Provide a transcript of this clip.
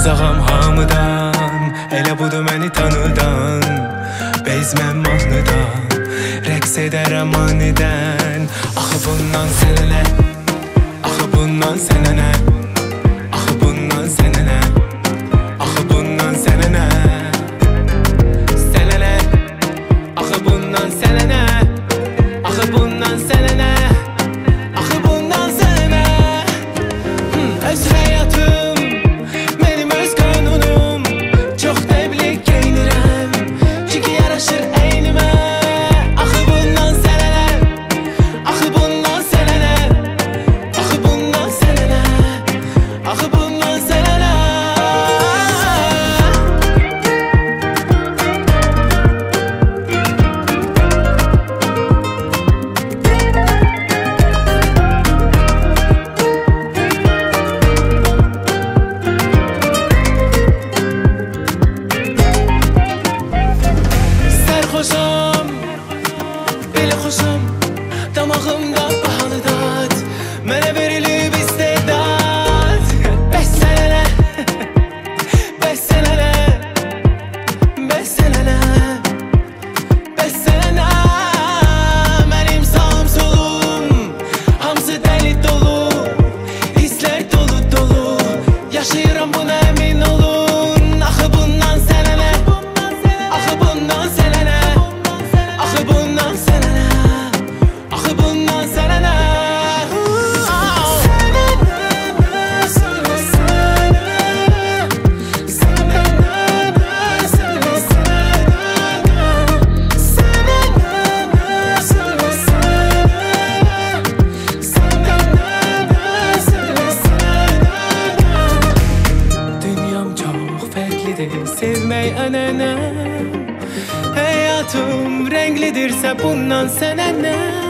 uzağam hamıdan, elə budur məni tanıdan. Bezməm mahnıdan, rəqs edərəm anidən. Axı bundan sənə nə? Axı bundan sənə nə? Axı bundan sənə nə? Axı bundan sənə nə? Sənə nə? Axı bundan sənə nə? Axı bundan sənə nə? Axı bundan sənə nə? Öz həyatım, mənim öz qanunum. Çox təbliğ geyinirəm, çünki yaraşır əynimə. Axı bundan sənə nə? Axı bundan sənə nə? Axı bundan sənə nə? Axı bundan sənə nə? Sərxoşam, belə xoşam, damağımda bahalı dad, mənə verilib istedad. Bəs sənə nə? Bəs sənə nə? Bəs sənə nə? Bəs sənə nə? Mənim sağım solum, hamısı dəli dolu, hisslər dolu dolu, yaşayıram buna əmin olun. Axı bundan sənə nə? Axı bundan sənə nə? Axı bundan sənə nə? Axı bundan sənə nə? Sənə nə? Sənə sənə sənə nə? Sənə sənə sənə sənə Dünyam çox fərqlidir, sevmək ənənəm. Həyatım rənglidirsə bundan sənə nə?